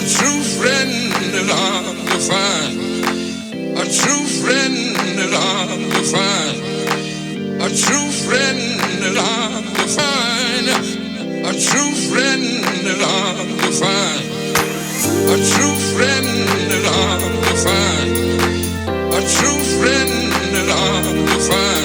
true friend that I'm to find. A true friend that I'm to find. A true friend that I'm to find. A true friend that I'm to find. A true friend that I'm to find. A true friend that I'm to find.